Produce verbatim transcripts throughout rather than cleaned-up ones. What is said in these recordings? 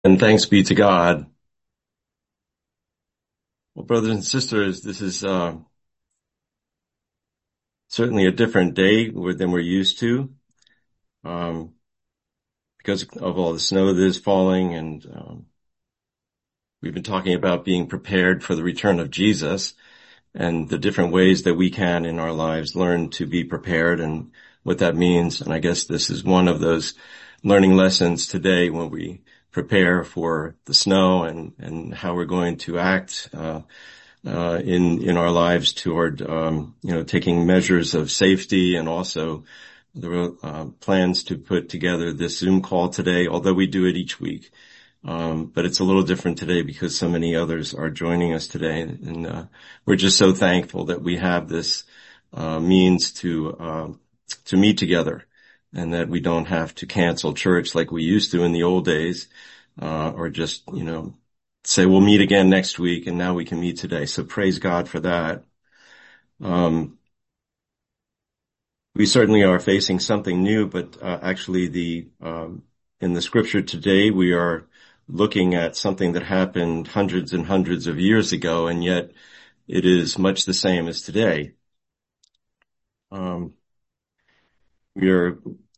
And thanks be to God. Well, brothers and sisters, this is uh, certainly a different day than we're used to um, because of all the snow that is falling. And um, we've been talking about being prepared for the return of Jesus and the different ways that we can in our lives learn to be prepared and what that means. And I guess this is one of those learning lessons today when we prepare for the snow and, and how we're going to act uh, uh, in, in our lives toward, um, you know, taking measures of safety, and also the uh, plans to put together this Zoom call today, although we do it each week. Um, but it's a little different today because so many others are joining us today. And, uh, we're just so thankful that we have this, uh, means to, uh, to meet together, and that we don't have to cancel church like we used to in the old days, uh, or just, you know, say we'll meet again next week, and now we can meet today. So praise God for that. Um, we certainly are facing something new, but, uh, actually the, um, in the scripture today, we are looking at something that happened hundreds and hundreds of years ago, and yet it is much the same as today. Um, we are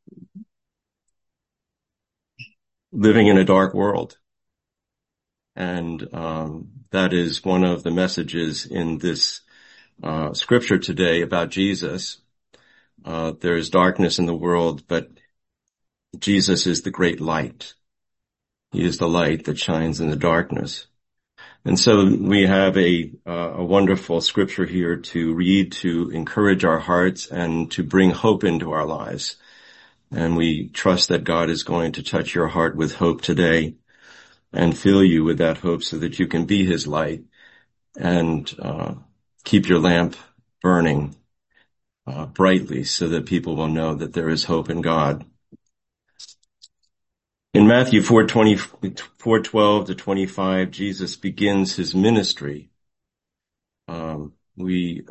living in a dark world, and um, that is one of the messages in this uh, scripture today about Jesus. Uh, there is darkness in the world, but Jesus is the great light. He is the light that shines in the darkness. And so we have a, uh, a wonderful scripture here to read, to encourage our hearts and to bring hope into our lives. And we trust that God is going to touch your heart with hope today and fill you with that hope so that you can be his light and uh, keep your lamp burning uh, brightly so that people will know that there is hope in God. In Matthew four twenty, four twelve to twenty-five, Jesus begins his ministry. Um, we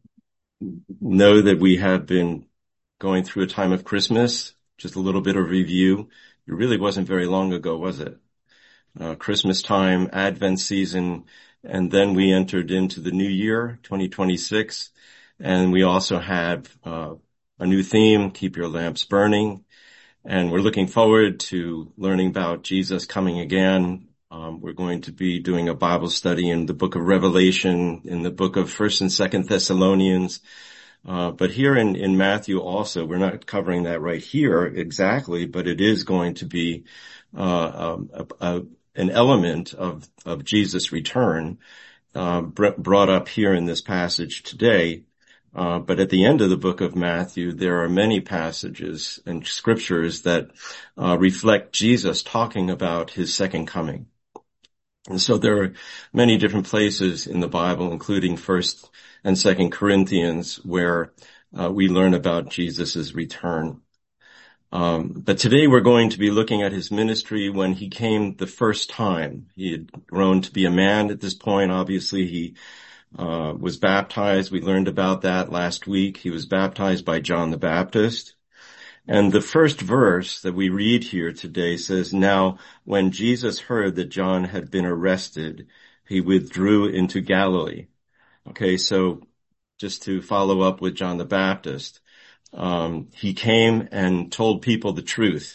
know that we have been going through a time of Christmas. Just a little bit of review. It really wasn't very long ago, was it? Uh, Christmas time, Advent season, and then we entered into the new year, twenty twenty-six, and we also have uh, a new theme, Keep Your Lamps Burning. And we're looking forward to learning about Jesus coming again. Um, we're going to be doing a Bible study in the book of Revelation, in the book of First and Second Thessalonians. Uh, but here in, in Matthew also, we're not covering that right here exactly, but it is going to be uh, a, a, an element of, of Jesus' return uh, br- brought up here in this passage today. Uh, but at the end of the book of Matthew, there are many passages and scriptures that uh, reflect Jesus talking about his second coming. And so there are many different places in the Bible, including First and Second Corinthians, where uh, we learn about Jesus' return. Um, but today we're going to be looking at his ministry when he came the first time. He had grown to be a man at this point. Obviously, he Uh, was baptized. We learned about that last week. He was baptized by John the Baptist. And the first verse that we read here today says, "Now, when Jesus heard that John had been arrested, he withdrew into Galilee." Okay, so just to follow up with John the Baptist, um, he came and told people the truth.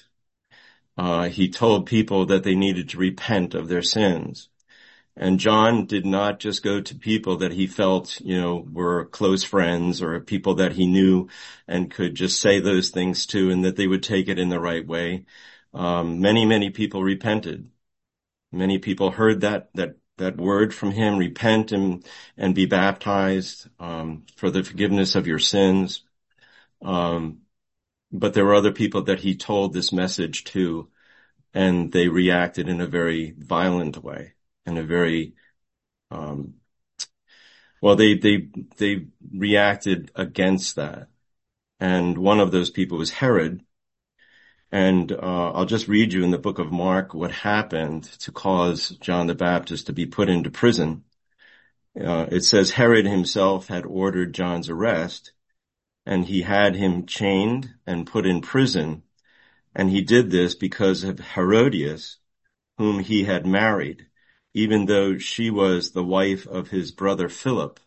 Uh, he told people that they needed to repent of their sins. And John did not just go to people that he felt, you know, were close friends or people that he knew and could just say those things to, and that they would take it in the right way. Um, many, many people repented. Many people heard that, that, that word from him, repent and, and be baptized, um, for the forgiveness of your sins. Um, but there were other people that he told this message to, and they reacted in a very violent way, in a very Um, well, they, they, they reacted against that. And one of those people was Herod. And, uh, I'll just read you in the book of Mark what happened to cause John the Baptist to be put into prison. Uh, it says Herod himself had ordered John's arrest, and he had him chained and put in prison. And he did this because of Herodias, whom he had married, even though she was the wife of his brother Philip.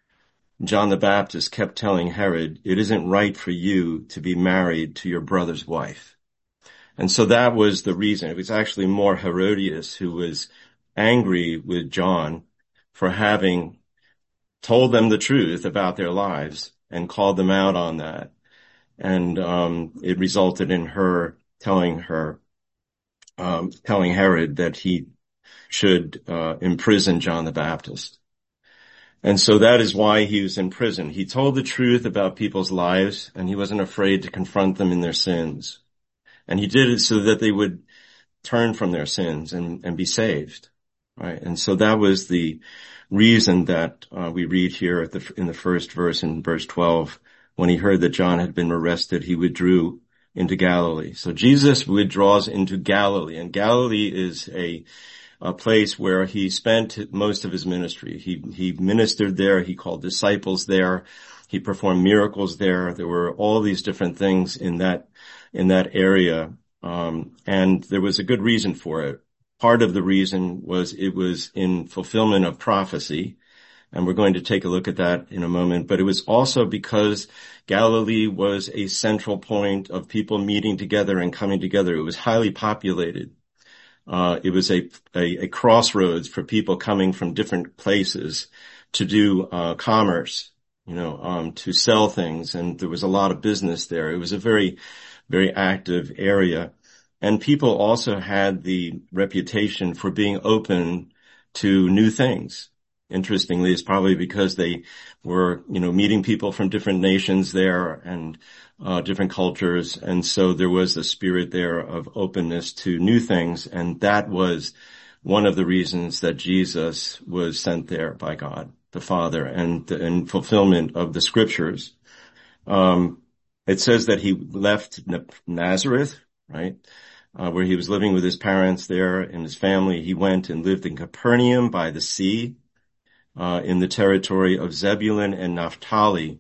John the Baptist kept telling Herod, it isn't right for you to be married to your brother's wife. And so that was the reason. It was actually more Herodias who was angry with John for having told them the truth about their lives and called them out on that. And um it resulted in her telling her, um telling Herod that he should uh imprison John the Baptist. And so that is why he was in prison. He told the truth about people's lives, and he wasn't afraid to confront them in their sins. And he did it so that they would turn from their sins and, and be saved. Right? And so that was the reason that uh, we read here at the, in the first verse, in verse twelve, when he heard that John had been arrested, he withdrew into Galilee. So Jesus withdraws into Galilee, and Galilee is a a place where he spent most of his ministry. He, he ministered there. He called disciples there. He performed miracles there. There were all these different things in that, in that area. Um, and there was a good reason for it. Part of the reason was it was in fulfillment of prophecy. And we're going to take a look at that in a moment. But it was also because Galilee was a central point of people meeting together and coming together. It was highly populated. Uh, it was a, a, a crossroads for people coming from different places to do, uh, commerce, you know, um, to sell things. And there was a lot of business there. It was a very, very active area. And people also had the reputation for being open to new things. Interestingly, it's probably because they were, you know, meeting people from different nations there and uh different cultures. And so there was a spirit there of openness to new things. And that was one of the reasons that Jesus was sent there by God, the Father, and in fulfillment of the scriptures. Um, it says that he left Nazareth, right? Uh, where he was living with his parents there and his family. He went and lived in Capernaum by the sea. Uh, in the territory of Zebulun and Naphtali.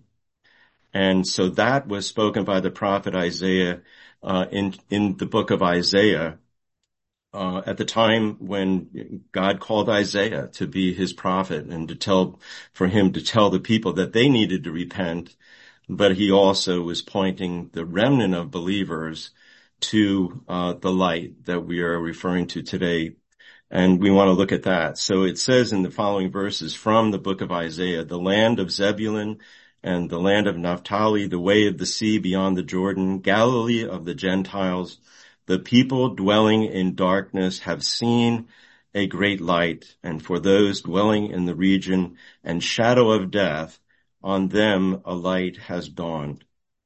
And so that was spoken by the prophet Isaiah, uh, in, in the book of Isaiah, uh, at the time when God called Isaiah to be his prophet and to tell, for him to tell the people that they needed to repent. But he also was pointing the remnant of believers to, uh, the light that we are referring to today. And we want to look at that. So it says in the following verses from the book of Isaiah, the land of Zebulun and the land of Naphtali, the way of the sea beyond the Jordan, Galilee of the Gentiles, the people dwelling in darkness have seen a great light. And for those dwelling in the region and shadow of death, on them a light has dawned.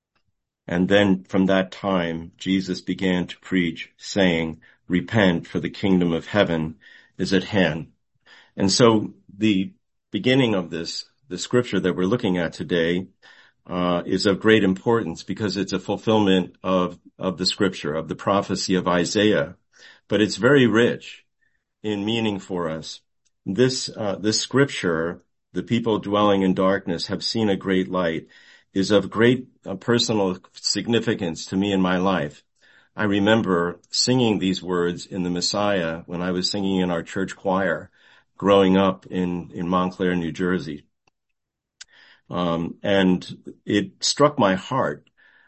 And then from that time, Jesus began to preach, saying, repent, for the kingdom of heaven is at hand. And so the beginning of this, the scripture that we're looking at today, uh, is of great importance because it's a fulfillment of, of the scripture, of the prophecy of Isaiah. But it's very rich in meaning for us. This, uh, this scripture, the people dwelling in darkness have seen a great light, is of great uh, personal significance to me in my life. I remember singing these words in the Messiah when I was singing in our church choir growing up in, in Montclair, New Jersey. Um, and it struck my heart,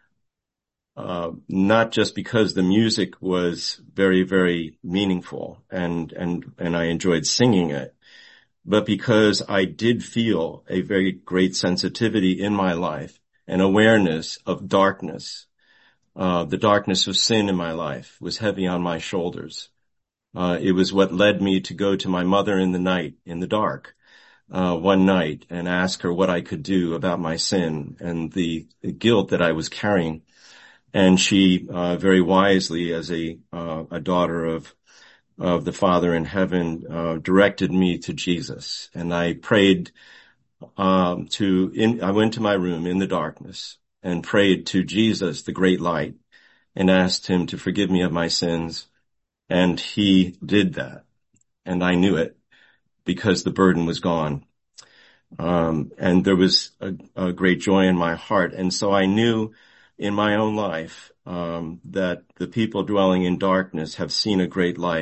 uh, not just because the music was very, very meaningful and, and, and I enjoyed singing it, but because I did feel a very great sensitivity in my life, an awareness of darkness. Uh, the darkness of sin in my life was heavy on my shoulders. Uh, it was what led me to go to my mother in the night, in the dark, uh, one night and ask her what I could do about my sin and the, the guilt that I was carrying. And she, uh, very wisely, as a, uh, a daughter of, of the Father in heaven, uh, directed me to Jesus. And I prayed, um, to, in, I went to my room in the darkness and prayed to Jesus, the great light, and asked him to forgive me of my sins. And he did that. And I knew it because the burden was gone. Um, and there was a, a great joy in my heart. And so I knew in my own life, um, that the people dwelling in darkness have seen a great light.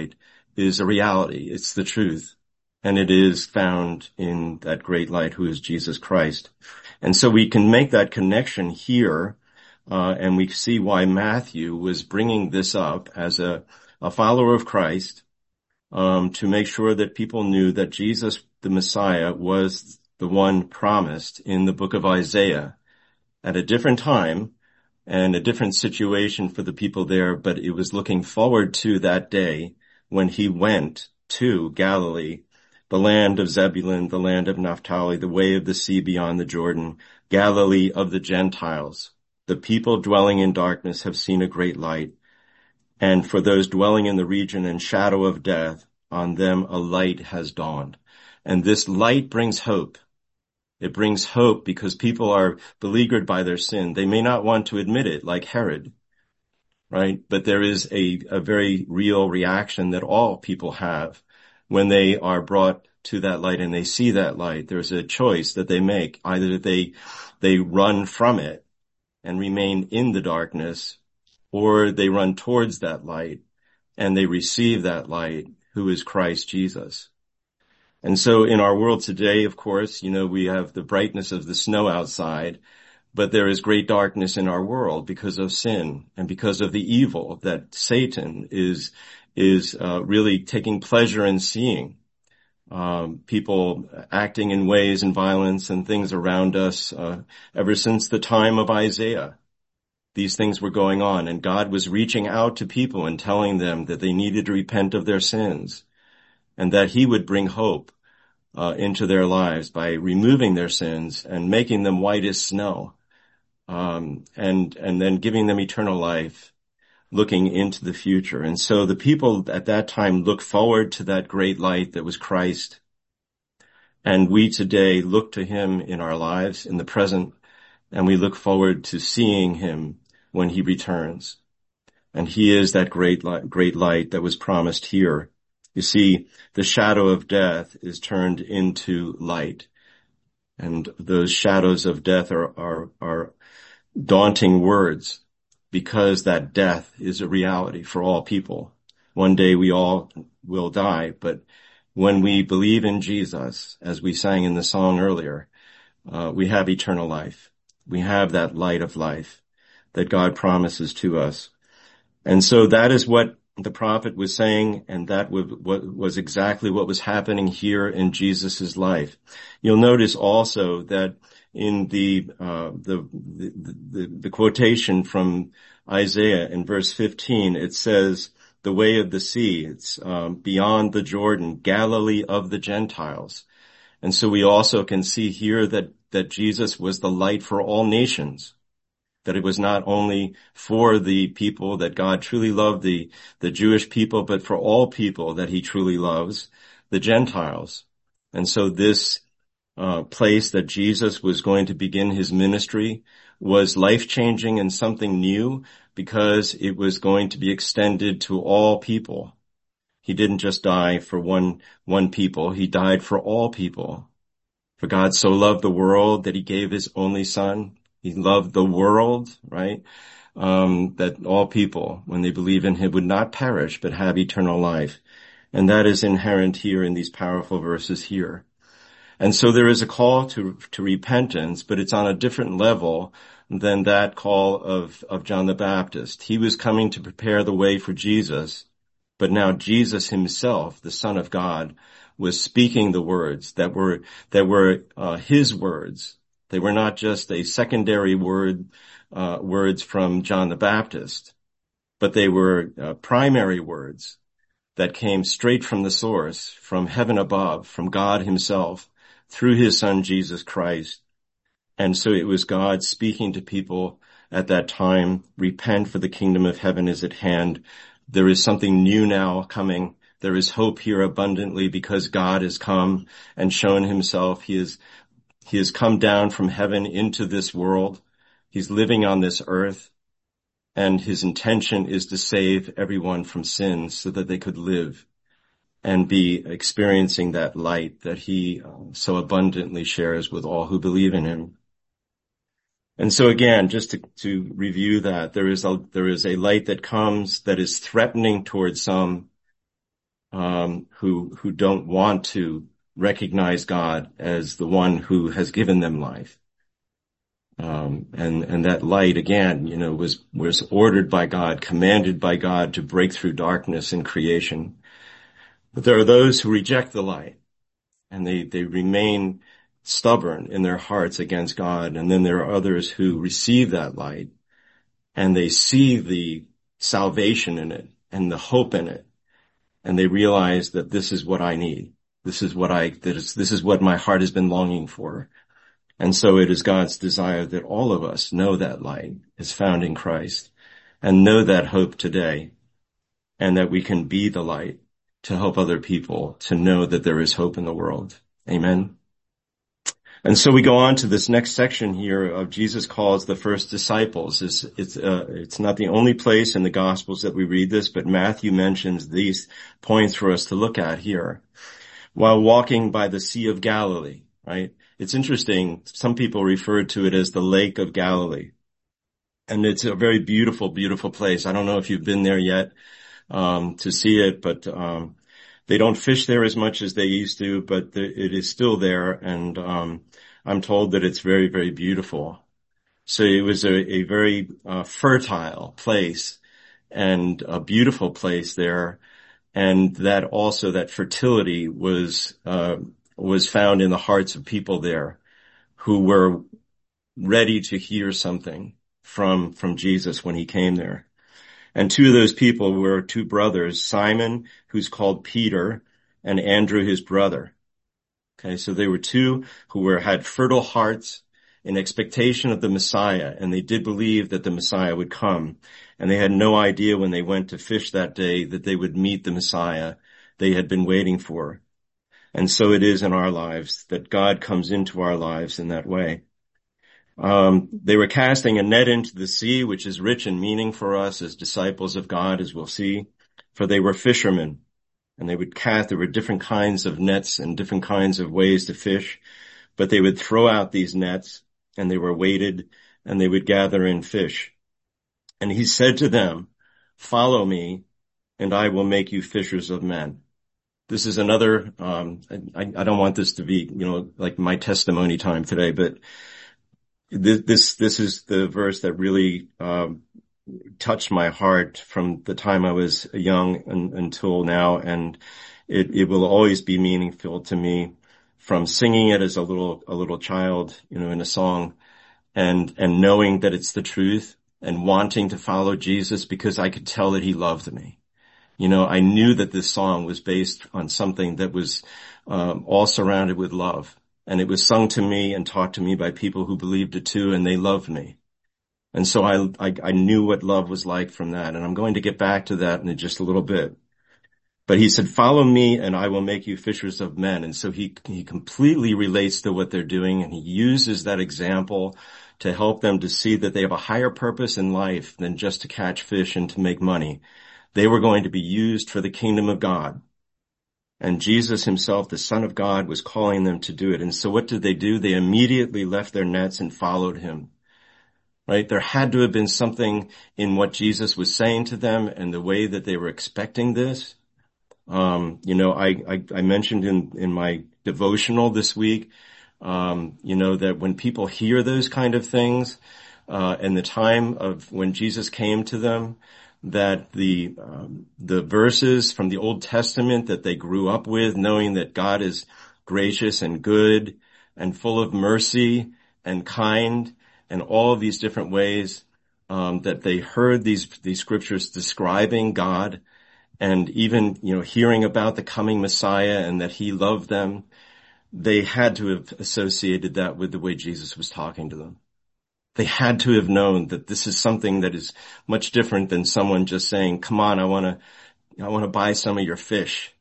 is a reality. It's the truth. And it is found in that great light who is Jesus Christ. And so we can make that connection here, uh, and we see why Matthew was bringing this up as a, a follower of Christ, um, to make sure that people knew that Jesus, the Messiah, was the one promised in the book of Isaiah at a different time and a different situation for the people there, but it was looking forward to that day when he went to Galilee, the land of Zebulun, the land of Naphtali, the way of the sea beyond the Jordan, Galilee of the Gentiles. The people dwelling in darkness have seen a great light, and for those dwelling in the region and shadow of death, on them a light has dawned. And this light brings hope. It brings hope because people are beleaguered by their sin. They may not want to admit it, like Herod, right? But there is a, a very real reaction that all people have when they are brought to that light and they see that light. There's a choice that they make. Either that they, they run from it and remain in the darkness, or they run towards that light and they receive that light, who is Christ Jesus. And so in our world today, of course, you know, we have the brightness of the snow outside, but there is great darkness in our world because of sin and because of the evil that Satan is, is, uh, really taking pleasure in seeing. Um, people acting in ways and violence and things around us, uh, ever since the time of Isaiah. These things were going on, and God was reaching out to people and telling them that they needed to repent of their sins and that he would bring hope uh, into their lives by removing their sins and making them white as snow, um, and and then giving them eternal life, looking into the future. And so the people at that time looked forward to that great light that was Christ. And we today look to him in our lives, in the present, and we look forward to seeing him when he returns. And he is that great light, great light that was promised here. You see, the shadow of death is turned into light. And those shadows of death are, are, are daunting words, because that death is a reality for all people. One day we all will die, but when we believe in Jesus, as we sang in the song earlier, uh, we have eternal life. We have that light of life that God promises to us. And so that is what the prophet was saying, and that was exactly what was happening here in Jesus' life. You'll notice also that in the, uh, the, the, the, the quotation from Isaiah in verse fifteen, it says, the way of the sea, it's um, beyond the Jordan, Galilee of the Gentiles. And so we also can see here that, that Jesus was the light for all nations. That it was not only for the people that God truly loved, the, the Jewish people, but for all people that he truly loves, the Gentiles. And so this uh, place that Jesus was going to begin his ministry was life-changing and something new, because it was going to be extended to all people. He didn't just die for one, one people. He died for all people. For God so loved the world that he gave his only son. He loved the world, right? Um, that all people, when they believe in him, would not perish, but have eternal life. And that is inherent here in these powerful verses here. And so there is a call to, to repentance, but it's on a different level than that call of, of John the Baptist. He was coming to prepare the way for Jesus, but now Jesus himself, the Son of God, was speaking the words that were, that were, uh, his words. They were not just a secondary word, uh, words from John the Baptist, but they were uh, primary words that came straight from the source, from heaven above, from God himself, through his son Jesus Christ. And so it was God speaking to people at that time, repent, for the kingdom of heaven is at hand. There is something new now coming. There is hope here abundantly because God has come and shown himself. He is He has come down from heaven into this world. He's living on this earth, and his intention is to save everyone from sin so that they could live and be experiencing that light that he uh, so abundantly shares with all who believe in him. And so again, just to, to review that, there is a, there is a light that comes that is threatening towards some, um, who, who don't want to recognize God as the one who has given them life. Um, and, and that light again, you know, was, was ordered by God, commanded by God to break through darkness in creation. But there are those who reject the light and they, they remain stubborn in their hearts against God. And then there are others who receive that light and they see the salvation in it and the hope in it. And they realize that this is what I need. This is what I, that is, this is what my heart has been longing for. And so it is God's desire that all of us know that light is found in Christ and know that hope today, and that we can be the light to help other people to know that there is hope in the world. Amen. And so we go on to this next section here of Jesus calls the first disciples. It's, it's, uh, it's not the only place in the Gospels that we read this, but Matthew mentions these points for us to look at here. While walking by the Sea of Galilee, right? It's interesting. Some people refer to it as the Lake of Galilee. And it's a very beautiful, beautiful place. I don't know if you've been there yet, um, to see it, but, um, they don't fish there as much as they used to, but the, it is still there. And, um, I'm told that it's very, very beautiful. So it was a, a very, uh, fertile place and a beautiful place there. And that also, that fertility was, uh, was found in the hearts of people there who were ready to hear something from, from Jesus when he came there. And two of those people were two brothers, Simon, who's called Peter, and Andrew, his brother. Okay. So they were two who were, had fertile hearts in expectation of the Messiah, and they did believe that the Messiah would come. And they had no idea when they went to fish that day that they would meet the Messiah they had been waiting for. And so it is in our lives that God comes into our lives in that way. Um, they were casting a net into the sea, which is rich in meaning for us as disciples of God, as we'll see, for they were fishermen, and they would cast, there were different kinds of nets and different kinds of ways to fish, but they would throw out these nets, and they were weighted, and they would gather in fish. And he said to them, "Follow me, and I will make you fishers of men." This is another, um, I, I don't want this to be, you know, like my testimony time today, but this, this, this is the verse that really, um, touched my heart from the time I was young and, until now. And it, it will always be meaningful to me from singing it as a little, a little child, you know, in a song and, and knowing that it's the truth and wanting to follow Jesus because I could tell that he loved me. You know, I knew that this song was based on something that was um, all surrounded with love. And it was sung to me and taught to me by people who believed it too, and they loved me. And so I, I, I knew what love was like from that. And I'm going to get back to that in just a little bit. But he said, "Follow me and I will make you fishers of men." And so he, he completely relates to what they're doing, and he uses that example to help them to see that they have a higher purpose in life than just to catch fish and to make money. They were going to be used for the kingdom of God. And Jesus himself, the Son of God, was calling them to do it. And so what did they do? They immediately left their nets and followed him. Right? There had to have been something in what Jesus was saying to them and the way that they were expecting this. Um, you know, I, I, I mentioned in, in my devotional this week, um, you know, that when people hear those kind of things, uh, in the time of when Jesus came to them, that the, um, the verses from the Old Testament that they grew up with, knowing that God is gracious and good and full of mercy and kind and all of these different ways, um, that they heard these, these scriptures describing God and even, you know, hearing about the coming Messiah and that he loved them, they had to have associated that with the way Jesus was talking to them. They had to have known that this is something that is much different than someone just saying, "Come on, I want to, I want to buy some of your fish."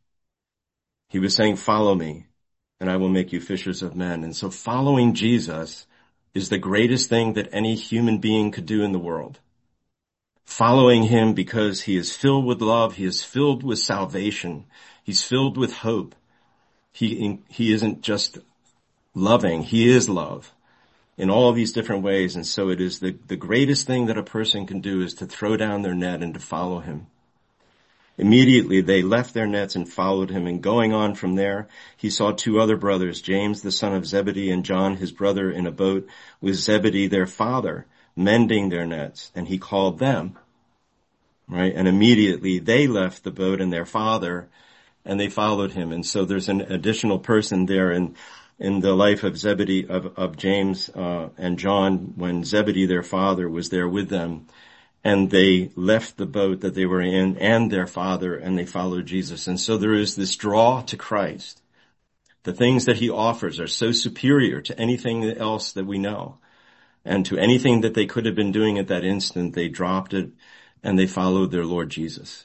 He was saying, "Follow me and I will make you fishers of men." And so following Jesus is the greatest thing that any human being could do in the world. Following him because he is filled with love. He is filled with salvation. He's filled with hope. He, he isn't just loving. He is love in all these different ways. And so it is the, the greatest thing that a person can do is to throw down their net and to follow him. Immediately they left their nets and followed him, and going on from there, he saw two other brothers, James the son of Zebedee and John his brother, in a boat with Zebedee their father, mending their nets, and he called them, right? And immediately they left the boat and their father, and they followed him. And so there's an additional person there in in the life of Zebedee, of, of James uh, and John, when Zebedee their father was there with them. And they left the boat that they were in and their father, and they followed Jesus. And so there is this draw to Christ. The things that he offers are so superior to anything else that we know. And to anything that they could have been doing at that instant, they dropped it and they followed their Lord Jesus.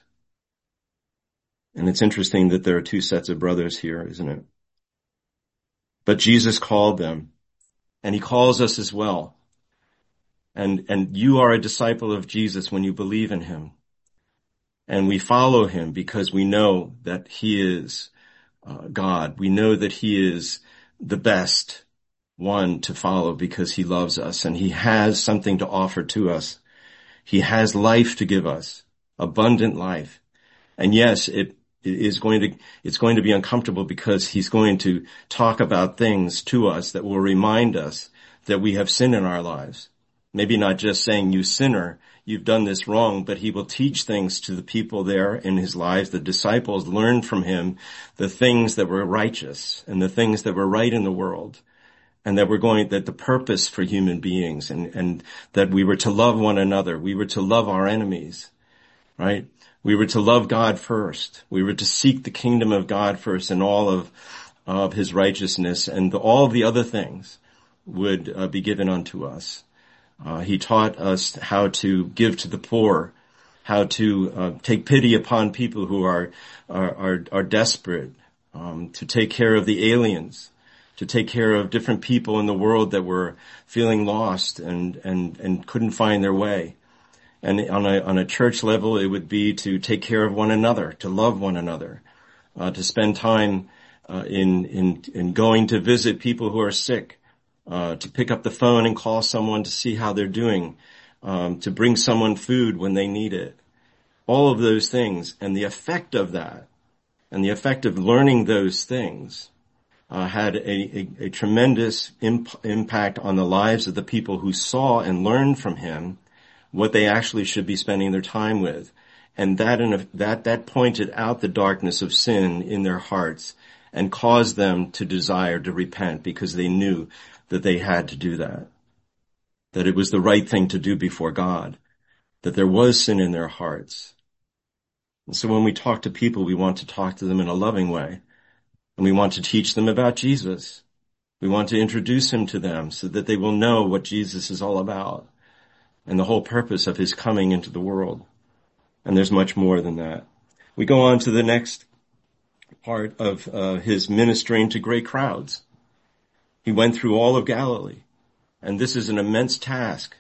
And it's interesting that there are two sets of brothers here, isn't it? But Jesus called them, and he calls us as well. And, and you are a disciple of Jesus when you believe in him. And we follow him because we know that he is uh, God. We know that he is the best one to follow because he loves us and he has something to offer to us. He has life to give us, abundant life. And yes, it is going to, it's going to be uncomfortable because he's going to talk about things to us that will remind us that we have sin in our lives. Maybe not just saying, you sinner, you've done this wrong, but he will teach things to the people there in his lives. The disciples learned from him the things that were righteous and the things that were right in the world, and that we're going, that the purpose for human beings, and, and that we were to love one another. We were to love our enemies, right? We were to love God first. We were to seek the kingdom of God first and all of, of his righteousness, and the, all of the other things would uh, be given unto us. Uh, he taught us how to give to the poor, how to uh, take pity upon people who are are are, are desperate, um, to take care of the aliens, to take care of different people in the world that were feeling lost and and and couldn't find their way. And on a on a church level, it would be to take care of one another, to love one another, uh, to spend time uh, in in in going to visit people who are sick. Uh, to pick up the phone and call someone to see how they're doing, um, to bring someone food when they need it. All of those things, and the effect of that, and the effect of learning those things, uh, had a, a, a tremendous imp- impact on the lives of the people who saw and learned from him what they actually should be spending their time with. And that, in a, that, that pointed out the darkness of sin in their hearts and caused them to desire to repent because they knew that they had to do that, that it was the right thing to do before God, that there was sin in their hearts. And so when we talk to people, we want to talk to them in a loving way, and we want to teach them about Jesus. We want to introduce him to them so that they will know what Jesus is all about and the whole purpose of his coming into the world. And there's much more than that. We go on to the next part of uh, his ministering to great crowds. He went through all of Galilee, and this is an immense task.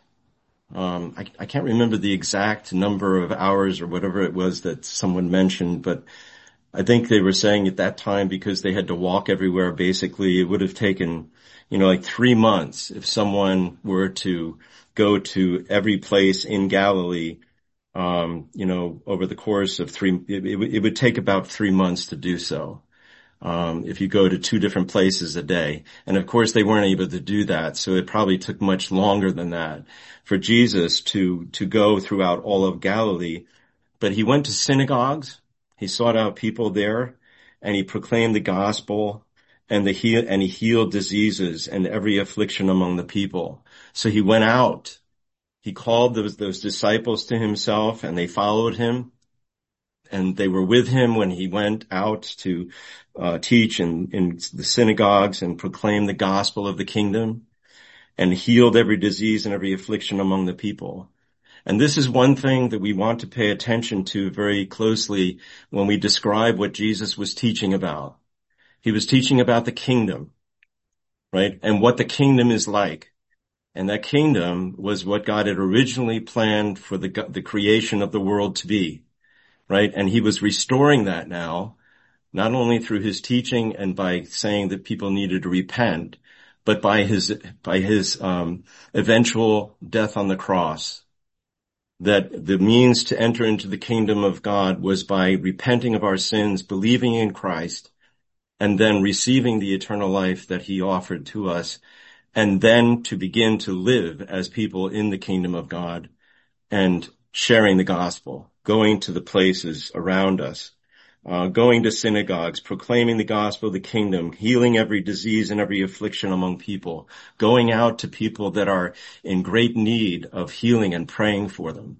Um, I, I can't remember the exact number of hours or whatever it was that someone mentioned, but I think they were saying at that time, because they had to walk everywhere, basically, it would have taken, you know, like three months if someone were to go to every place in Galilee, um, you know, over the course of three, it, it, it would take about three months to do so. Um, if you go to two different places a day. And of course they weren't able to do that, so it probably took much longer than that for Jesus to, to go throughout all of Galilee. But he went to synagogues, he sought out people there, and he proclaimed the gospel, and the heal, and he healed diseases and every affliction among the people. So he went out, he called those, those disciples to himself, and they followed him. And they were with him when he went out to uh, teach in, in the synagogues and proclaim the gospel of the kingdom, and healed every disease and every affliction among the people. And this is one thing that we want to pay attention to very closely when we describe what Jesus was teaching about. He was teaching about the kingdom, right? And what the kingdom is like. And that kingdom was what God had originally planned for the, the creation of the world to be. Right? And he was restoring that now, not only through his teaching and by saying that people needed to repent, but by his, by his, um, eventual death on the cross. that the means to enter into the kingdom of God was by repenting of our sins, believing in Christ, and then receiving the eternal life that he offered to us, and then to begin to live as people in the kingdom of God and sharing the gospel, going to the places around us, uh, going to synagogues, proclaiming the gospel of the kingdom, healing every disease and every affliction among people, going out to people that are in great need of healing and praying for them.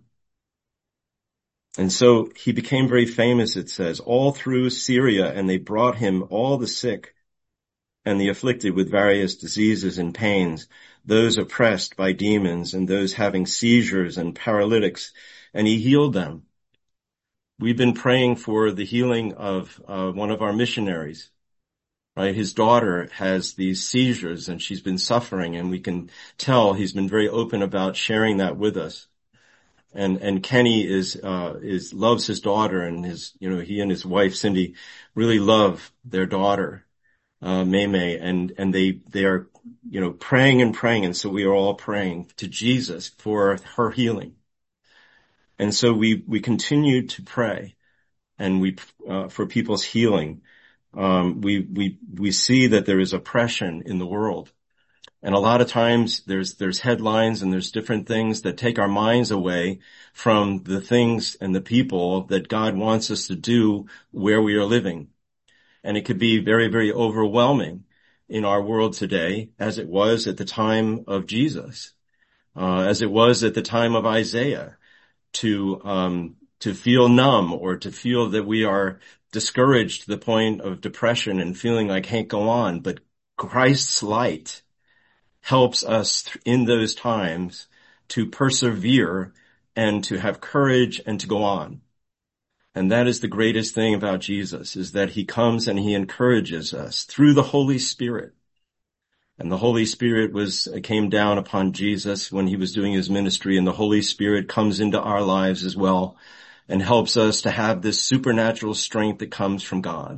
And so he became very famous, it says, all through Syria, and they brought him all the sick and the afflicted with various diseases and pains, those oppressed by demons and those having seizures and paralytics, and he healed them. We've been praying for the healing of uh, one of our missionaries, right? His daughter has these seizures and she's been suffering, and we can tell he's been very open about sharing that with us. And, and Kenny is, uh, is, loves his daughter, and his, you know, he and his wife, Cindy, really love their daughter, uh, May May, and, and they, they are, you know, praying and praying. And so we are all praying to Jesus for her healing. And so we, we continue to pray, and we, uh, for people's healing. Um, we, we, we see that there is oppression in the world. And a lot of times there's, there's headlines and there's different things that take our minds away from the things and the people that God wants us to do where we are living. And it could be very, very overwhelming in our world today, as it was at the time of Jesus, uh, as it was at the time of Isaiah, to, um, to feel numb or to feel that we are discouraged to the point of depression and feeling like can't go on. But Christ's light helps us in those times to persevere and to have courage and to go on. And that is the greatest thing about Jesus, is that he comes and he encourages us through the Holy Spirit. And the Holy Spirit was, came down upon Jesus when he was doing his ministry, and the Holy Spirit comes into our lives as well and helps us to have this supernatural strength that comes from God,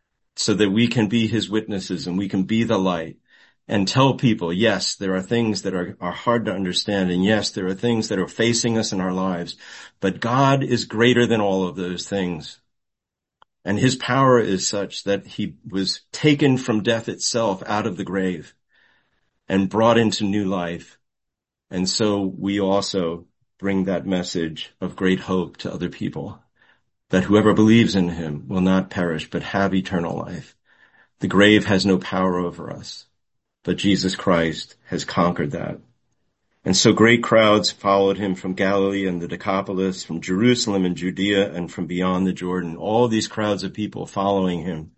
so that we can be his witnesses and we can be the light and tell people, yes, there are things that are, are hard to understand, and yes, there are things that are facing us in our lives, but God is greater than all of those things. And his power is such that he was taken from death itself out of the grave and brought into new life. And so we also bring that message of great hope to other people, that whoever believes in him will not perish but have eternal life. The grave has no power over us, but Jesus Christ has conquered that. And so great crowds followed him from Galilee and the Decapolis, from Jerusalem and Judea, and from beyond the Jordan. All these crowds of people following him,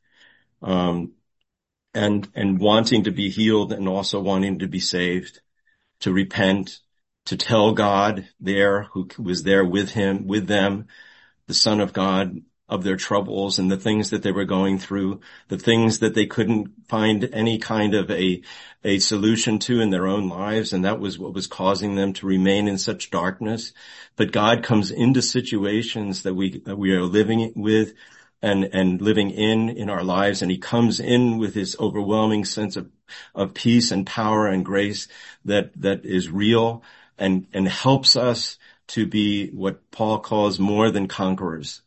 um, and, and wanting to be healed and also wanting to be saved, to repent, to tell God there, who was there with him, with them, the Son of God, of their troubles and the things that they were going through, the things that they couldn't find any kind of a, a solution to in their own lives. And that was what was causing them to remain in such darkness. But God comes into situations that we, that we are living with and, and living in, in our lives. And he comes in with his overwhelming sense of, of peace and power and grace that, that is real, and, and helps us to be what Paul calls more than conquerors.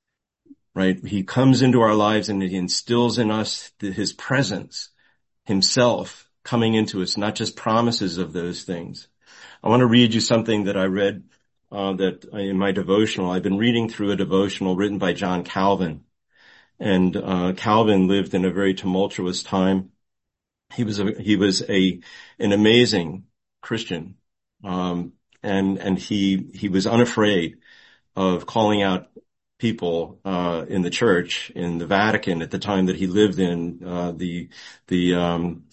Right? He comes into our lives and he instills in us his presence, himself coming into us, not just promises of those things. I want to read you something that I read, uh, that in my devotional. I've been reading through a devotional written by John Calvin. And, uh, Calvin lived in a very tumultuous time. He was a, he was a, an amazing Christian. Um, and, and he, he was unafraid of calling out people uh in the church in the Vatican at the time that he lived in, uh the the um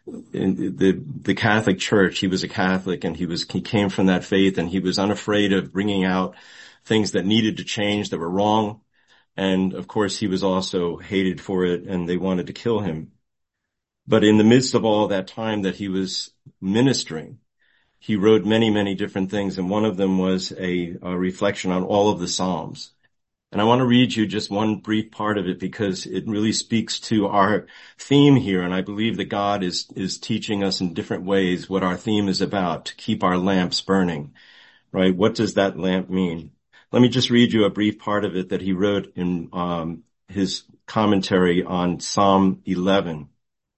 in the the Catholic Church. He was a Catholic, and he was he came from that faith, and he was unafraid of bringing out things that needed to change, that were wrong. And of course he was also hated for it, and they wanted to kill him. But in the midst of all that time that he was ministering, he wrote many many different things, and one of them was a, a reflection on all of the Psalms. And I want to read you just one brief part of it, because it really speaks to our theme here. And I believe that God is, is teaching us in different ways what our theme is about, to keep our lamps burning, right? What does that lamp mean? Let me just read you a brief part of it that he wrote in um, his commentary on Psalm eleven.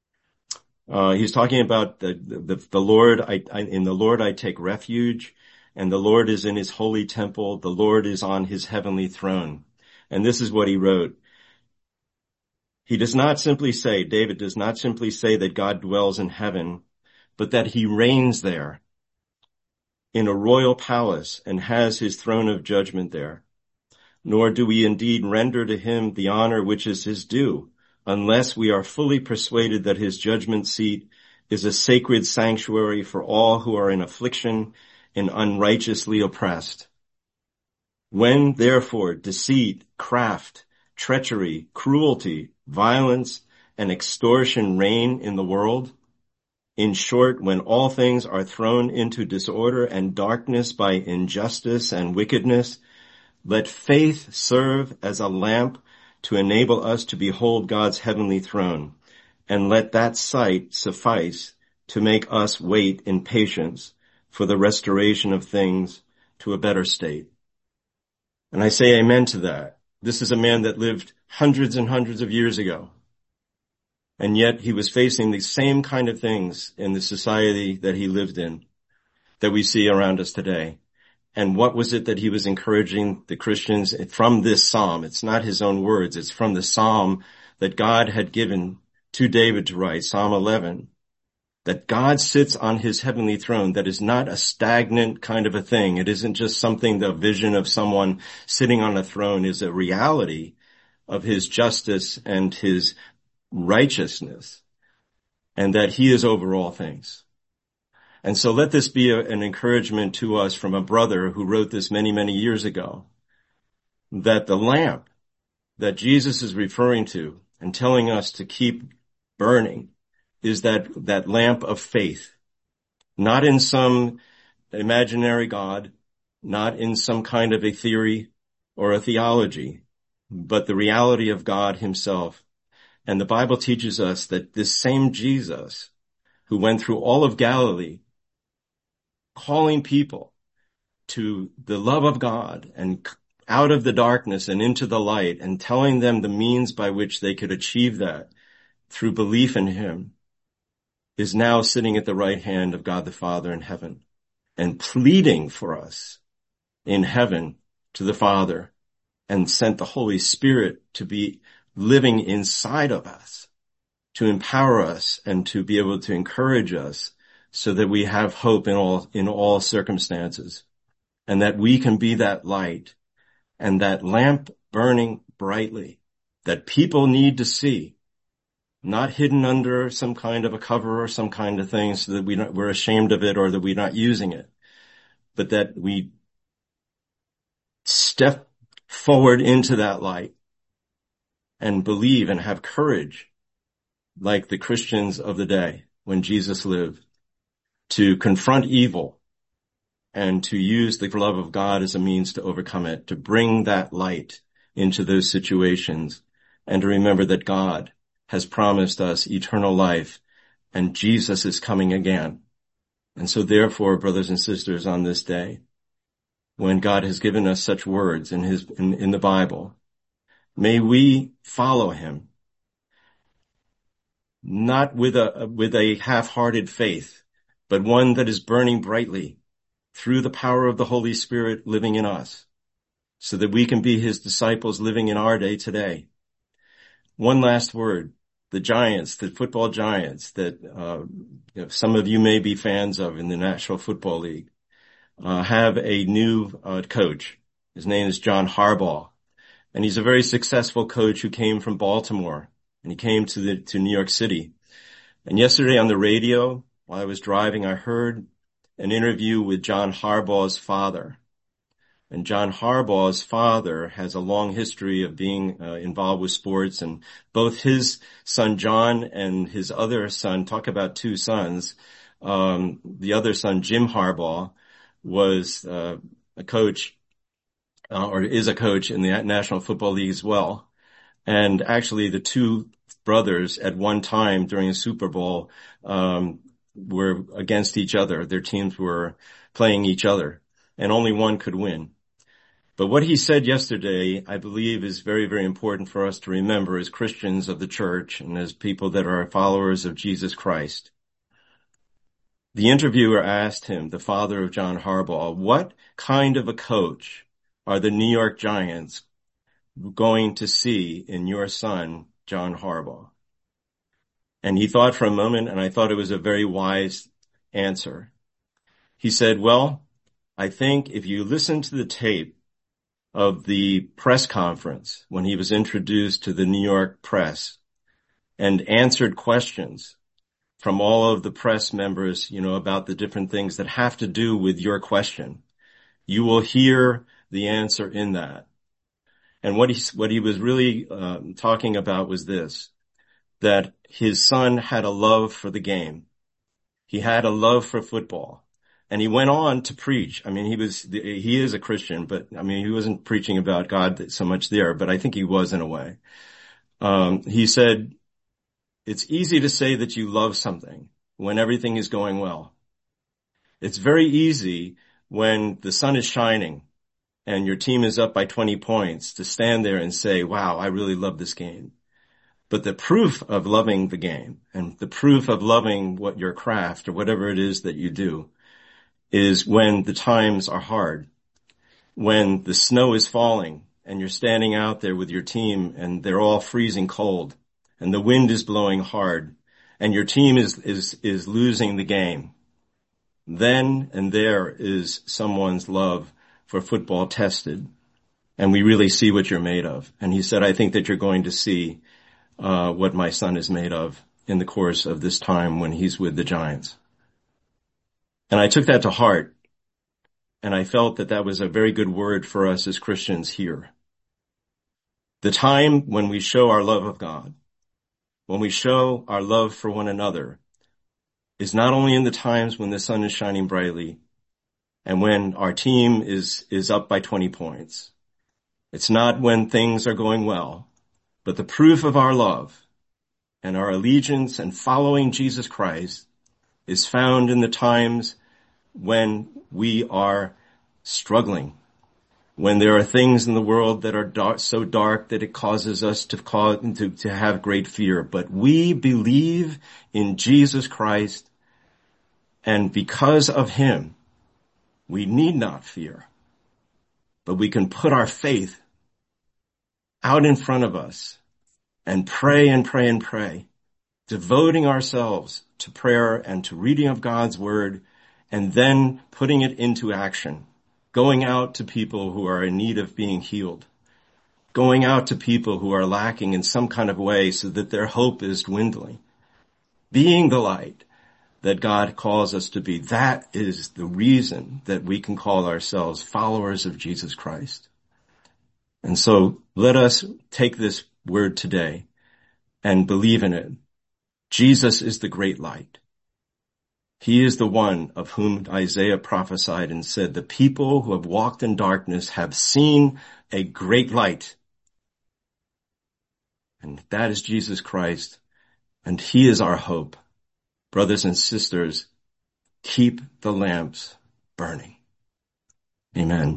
Uh, he's talking about the, the, the Lord, I, I, in the Lord I take refuge, and the Lord is in his holy temple. The Lord is on his heavenly throne. And this is what he wrote. He does not simply say, David does not simply say that God dwells in heaven, but that he reigns there in a royal palace and has his throne of judgment there. Nor do we indeed render to him the honor which is his due, unless we are fully persuaded that his judgment seat is a sacred sanctuary for all who are in affliction and unrighteously oppressed. When, therefore, deceit, craft, treachery, cruelty, violence, and extortion reign in the world, in short, when all things are thrown into disorder and darkness by injustice and wickedness, let faith serve as a lamp to enable us to behold God's heavenly throne, and let that sight suffice to make us wait in patience for the restoration of things to a better state. And I say amen to that. This is a man that lived hundreds and hundreds of years ago. And yet he was facing the same kind of things in the society that he lived in that we see around us today. And what was it that he was encouraging the Christians from this psalm? It's not his own words. It's from the psalm that God had given to David to write, Psalm eleven, that God sits on his heavenly throne. That is not a stagnant kind of a thing. It isn't just something, the vision of someone sitting on a throne is a reality of his justice and his righteousness, and that he is over all things. And so let this be a, an encouragement to us from a brother who wrote this many, many years ago, that the lamp that Jesus is referring to and telling us to keep burning is that, that lamp of faith, not in some imaginary God, not in some kind of a theory or a theology, but the reality of God himself. And the Bible teaches us that this same Jesus who went through all of Galilee calling people to the love of God and out of the darkness and into the light and telling them the means by which they could achieve that through belief in him is now sitting at the right hand of God the Father in heaven and pleading for us in heaven to the Father, and sent the Holy Spirit to be living inside of us, to empower us and to be able to encourage us so that we have hope in all, in all circumstances, and that we can be that light and that lamp burning brightly that people need to see, not hidden under some kind of a cover or some kind of thing so that we don't, we're ashamed of it or that we're not using it, but that we step forward into that light and believe and have courage like the Christians of the day when Jesus lived, to confront evil and to use the love of God as a means to overcome it, to bring that light into those situations, and to remember that God has promised us eternal life and Jesus is coming again. And so therefore, brothers and sisters, on this day, when God has given us such words in his, in, in the Bible, may we follow him, not with a, with a half-hearted faith, but one that is burning brightly through the power of the Holy Spirit living in us, so that we can be his disciples living in our day today. One last word. The Giants, the football Giants that uh, you know, some of you may be fans of in the National Football League, uh, have a new uh, coach. His name is John Harbaugh, and he's a very successful coach who came from Baltimore, and he came to the to New York City. And yesterday on the radio, while I was driving, I heard an interview with John Harbaugh's father. And John Harbaugh's father has a long history of being uh, involved with sports, and both his son John and his other son, talk about two sons, um, the other son, Jim Harbaugh, was uh, a coach, uh, or is a coach in the National Football League as well. And actually the two brothers at one time during a Super Bowl um, were against each other. Their teams were playing each other. and only one could win. But what he said yesterday, I believe, is very, very important for us to remember as Christians of the church and as people that are followers of Jesus Christ. The interviewer asked him, the father of John Harbaugh, what kind of a coach are the New York Giants going to see in your son, John Harbaugh? And he thought for a moment, and I thought it was a very wise answer. He said, well, I think if you listen to the tape of the press conference when he was introduced to the New York press and answered questions from all of the press members, you know, about the different things that have to do with your question, you will hear the answer in that. And what he, what he was really um, talking about was this, that his son had a love for the game. He had a love for football. And he went on to preach. I mean, he was, he is a Christian, but I mean, he wasn't preaching about God so much there, but I think he was in a way. Um, he said, it's easy to say that you love something when everything is going well. It's very easy when the sun is shining and your team is up by twenty points to stand there and say, wow, I really love this game. But the proof of loving the game and the proof of loving what your craft or whatever it is that you do is when the times are hard, when the snow is falling and you're standing out there with your team and they're all freezing cold and the wind is blowing hard and your team is, is, is losing the game. Then and there is someone's love for football tested, and we really see what you're made of. And he said, I think that you're going to see uh, what my son is made of in the course of this time when he's with the Giants. And I took that to heart, and I felt that that was a very good word for us as Christians here. The time when we show our love of God, when we show our love for one another, is not only in the times when the sun is shining brightly and when our team is, is up by twenty points. It's not when things are going well, but the proof of our love and our allegiance and following Jesus Christ is found in the times when we are struggling, when there are things in the world that are dark, so dark that it causes us to, cause, to, to have great fear. But we believe in Jesus Christ, and because of him, we need not fear. But we can put our faith out in front of us and pray and pray and pray, devoting ourselves to prayer and to reading of God's word, and then putting it into action, going out to people who are in need of being healed, going out to people who are lacking in some kind of way so that their hope is dwindling, being the light that God calls us to be. That is the reason that we can call ourselves followers of Jesus Christ. And so let us take this word today and believe in it. Jesus is the great light. He is the one of whom Isaiah prophesied and said, the people who have walked in darkness have seen a great light. And that is Jesus Christ, and he is our hope. Brothers and sisters, keep the lamps burning. Amen.